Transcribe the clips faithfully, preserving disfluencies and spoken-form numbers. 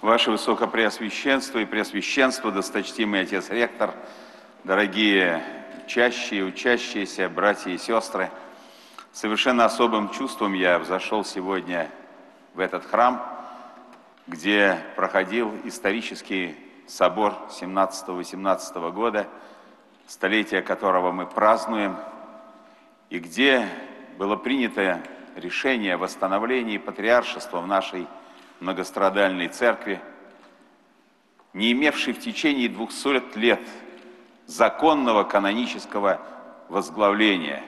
Ваше Высокопреосвященство и Преосвященство, досточтимый Отец Ректор, дорогие учащие, учащиеся, братья и сестры, совершенно особым чувством я взошел сегодня в этот храм, где проходил исторический собор семнадцатого-восемнадцатого года, столетие которого мы празднуем, и где было принято решение о восстановлении патриаршества в нашей многострадальной церкви, не имевшей в течение двухсот лет законного канонического возглавления.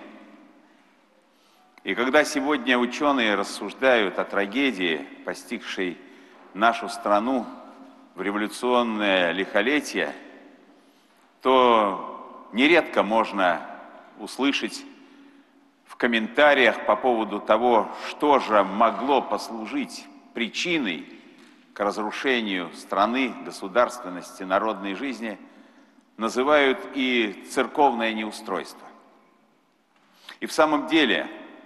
И когда сегодня ученые рассуждают о трагедии, постигшей нашу страну в революционное лихолетие, то нередко можно услышать в комментариях по поводу того, что же могло послужить причиной к разрушению страны, государственности, народной жизни, называют и церковное неустройство. И в самом деле,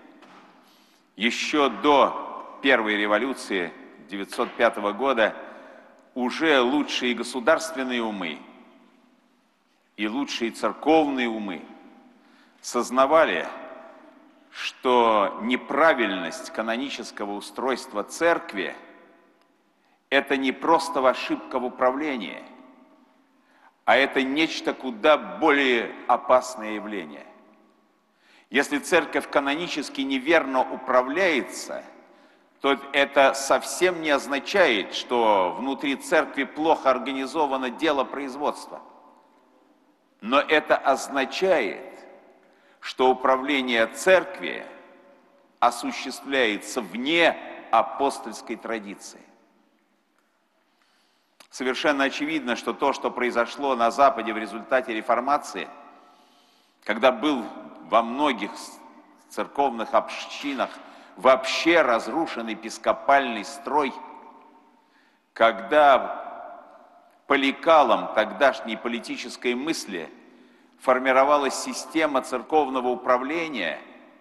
еще до первой революции девятьсот пятого года уже лучшие государственные умы и лучшие церковные умы сознавали, что неправильность канонического устройства церкви – это не просто ошибка в управлении, а это нечто куда более опасное явление. Если церковь канонически неверно управляется, то это совсем не означает, что внутри церкви плохо организовано дело производства. Но это означает, что управление церкви осуществляется вне апостольской традиции. Совершенно очевидно, что то, что произошло на Западе в результате реформации, когда был во многих церковных общинах вообще разрушен епископальный строй, когда по лекалам тогдашней политической мысли формировалась система церковного управления,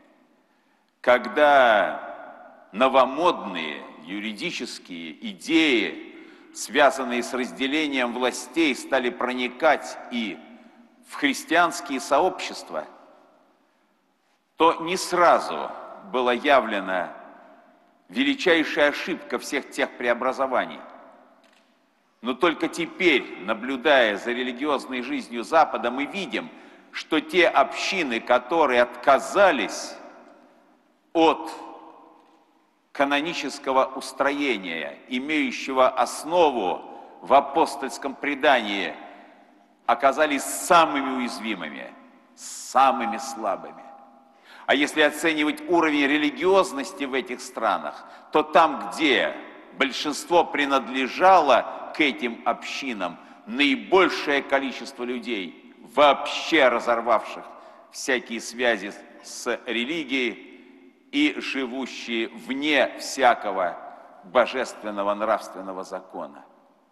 когда новомодные юридические идеи, связанные с разделением властей, стали проникать и в христианские сообщества, то не сразу была явлена величайшая ошибка всех тех преобразований. Но только теперь, наблюдая за религиозной жизнью Запада, мы видим, что те общины, которые отказались от канонического устроения, имеющего основу в апостольском предании, оказались самыми уязвимыми, самыми слабыми. А если оценивать уровень религиозности в этих странах, то там, где большинство принадлежало к этим общинам, наибольшее количество людей, вообще разорвавших всякие связи с религией и живущие вне всякого божественного нравственного закона.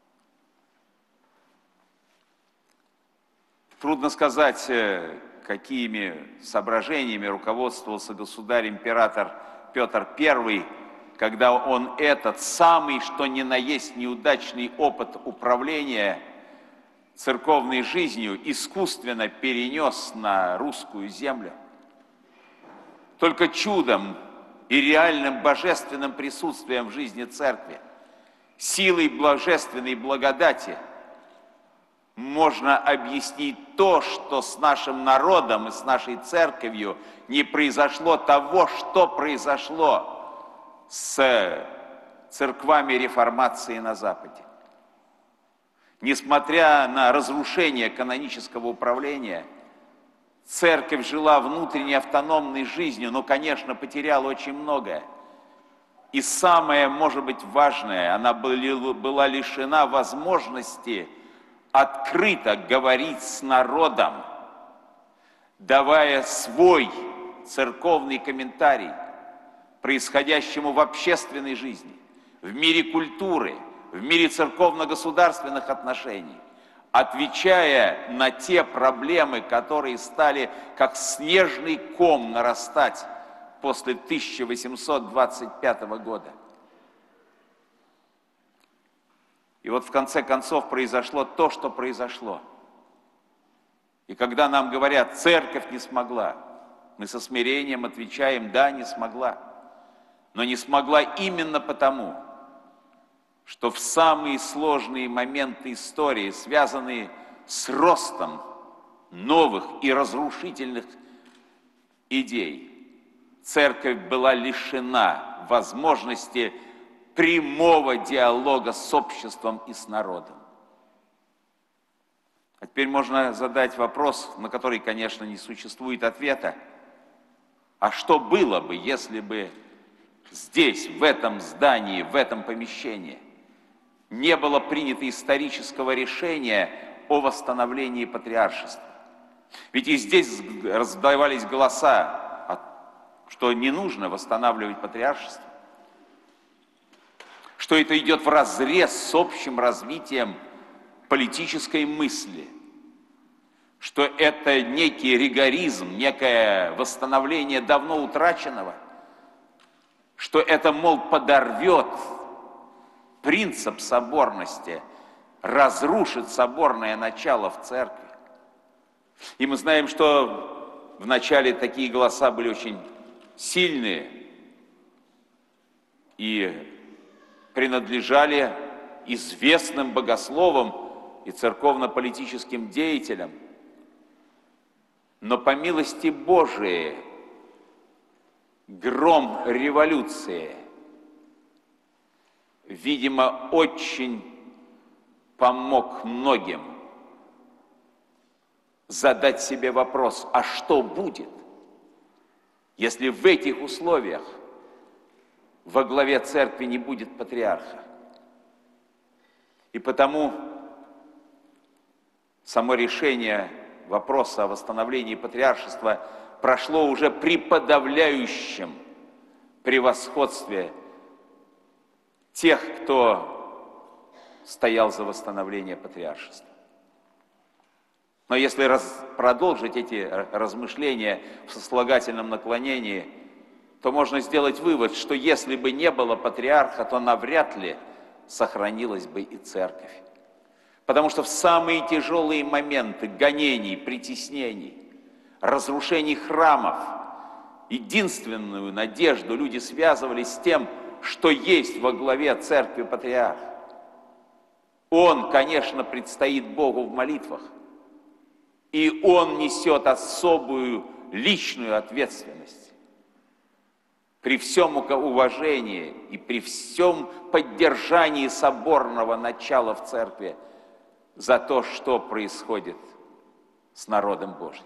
Трудно сказать, какими соображениями руководствовался государь-император Петр Первый, когда он этот самый, что ни на есть неудачный опыт управления церковной жизнью искусственно перенес на русскую землю. Только чудом и реальным божественным присутствием в жизни церкви, силой божественной благодати можно объяснить то, что с нашим народом и с нашей церковью не произошло того, что произошло с церквами реформации на Западе. Несмотря на разрушение канонического управления, церковь жила внутренней автономной жизнью, но, конечно, потеряла очень многое. И самое, может быть, важное, она была лишена возможности открыто говорить с народом, давая свой церковный комментарий происходящему в общественной жизни, в мире культуры, в мире церковно-государственных отношений, отвечая на те проблемы, которые стали как снежный ком нарастать после тысяча восемьсот двадцать пятого года. И вот в конце концов произошло то, что произошло. И когда нам говорят, церковь не смогла, мы со смирением отвечаем, да, не смогла. Но не смогла именно потому, что в самые сложные моменты истории, связанные с ростом новых и разрушительных идей, церковь была лишена возможности прямого диалога с обществом и с народом. А теперь можно задать вопрос, на который, конечно, не существует ответа. А что было бы, если бы здесь, в этом здании, в этом помещении не было принято исторического решения о восстановлении патриаршества? Ведь и здесь раздавались голоса, что не нужно восстанавливать патриаршество, что это идет вразрез с общим развитием политической мысли, что это некий ригоризм, некое восстановление давно утраченного, что это, мол, подорвет принцип соборности, разрушит соборное начало в церкви. И мы знаем, что вначале такие голоса были очень сильные и принадлежали известным богословам и церковно-политическим деятелям. Но по милости Божией гром революции, видимо, очень помог многим задать себе вопрос, а что будет, если в этих условиях во главе церкви не будет патриарха? И потому само решение вопроса о восстановлении патриаршества прошло уже при подавляющем превосходстве тех, кто стоял за восстановление патриаршества. Но если раз, продолжить эти размышления в сослагательном наклонении, то можно сделать вывод, что если бы не было патриарха, то навряд ли сохранилась бы и церковь. Потому что в самые тяжелые моменты гонений, притеснений, разрушений храмов, единственную надежду люди связывали с тем, что есть во главе церкви патриарх. Он, конечно, предстоит Богу в молитвах, и он несет особую личную ответственность. При всем уважении и при всем поддержании соборного начала в церкви за то, что происходит с народом Божьим.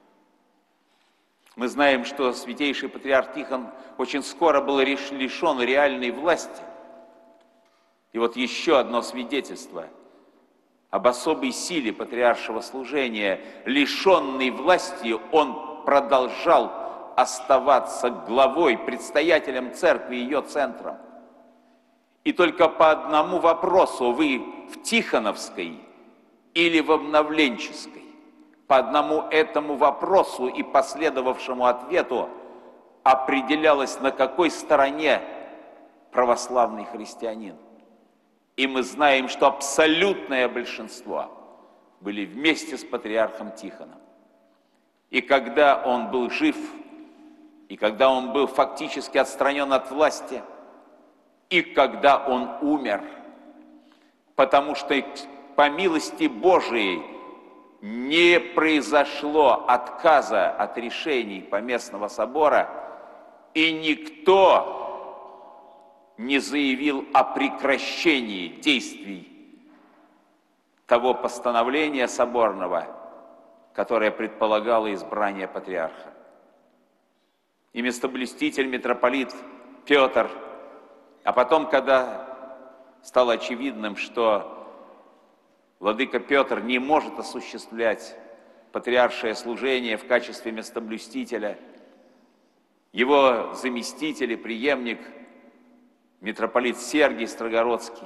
Мы знаем, что святейший патриарх Тихон очень скоро был лишен реальной власти. И вот еще одно свидетельство об особой силе патриаршего служения. Лишенный власти, он продолжал оставаться главой, предстоятелем церкви, ее центром. И только по одному вопросу: вы в Тихоновской или в обновленческой? По одному этому вопросу и последовавшему ответу определялось, на какой стороне православный христианин. И мы знаем, что абсолютное большинство были вместе с патриархом Тихоном. И когда он был жив, и когда он был фактически отстранен от власти, и когда он умер, потому что по милости Божией не произошло отказа от решений Поместного собора, и никто не заявил о прекращении действий того постановления соборного, которое предполагало избрание патриарха. И местоблюститель митрополит Петр, а потом, когда стало очевидным, что владыка Петр не может осуществлять патриаршее служение в качестве местоблюстителя, его заместитель и преемник, митрополит Сергий Строгородский,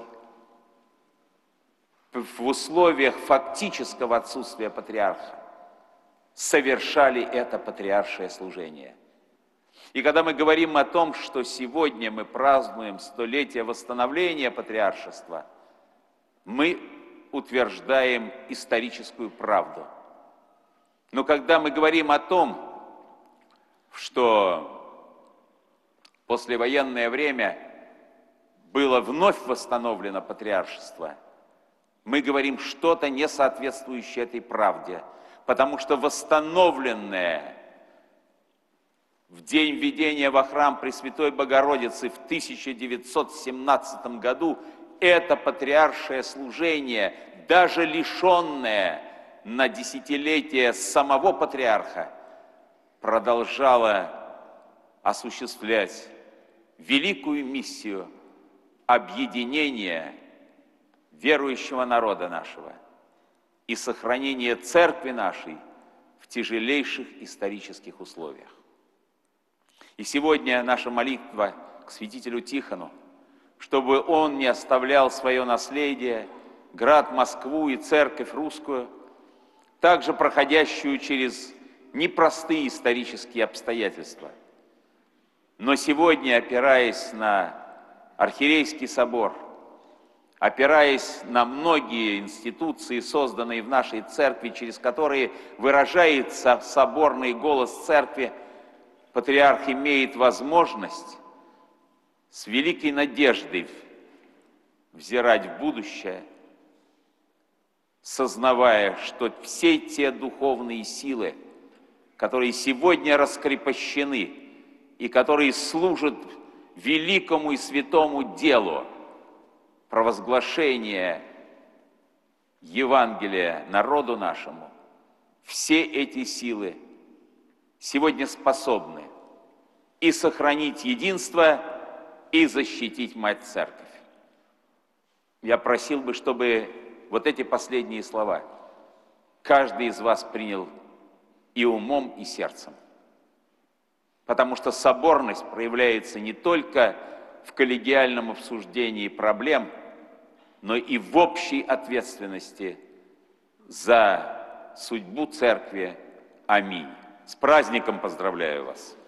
в условиях фактического отсутствия патриарха совершали это патриаршее служение. И когда мы говорим о том, что сегодня мы празднуем столетие восстановления патриаршества, мы утверждаем историческую правду. Но когда мы говорим о том, что в послевоенное время было вновь восстановлено патриаршество, мы говорим что-то, не соответствующее этой правде, потому что восстановленное в день введения во храм Пресвятой Богородицы в тысяча девятьсот семнадцатом году это патриаршее служение, даже лишенное на десятилетие самого патриарха, продолжало осуществлять великую миссию объединения верующего народа нашего и сохранения церкви нашей в тяжелейших исторических условиях. И сегодня наша молитва к святителю Тихону, чтобы он не оставлял свое наследие, град Москву и церковь русскую, также проходящую через непростые исторические обстоятельства. Но сегодня, опираясь на Архиерейский собор, опираясь на многие институции, созданные в нашей церкви, через которые выражается соборный голос церкви, патриарх имеет возможность с великой надеждой взирать в будущее, сознавая, что все те духовные силы, которые сегодня раскрепощены и которые служат великому и святому делу провозглашения Евангелия народу нашему, все эти силы сегодня способны и сохранить единство, и защитить Мать Церковь. Я просил бы, чтобы вот эти последние слова каждый из вас принял и умом, и сердцем. Потому что соборность проявляется не только в коллегиальном обсуждении проблем, но и в общей ответственности за судьбу Церкви. Аминь. С праздником поздравляю вас!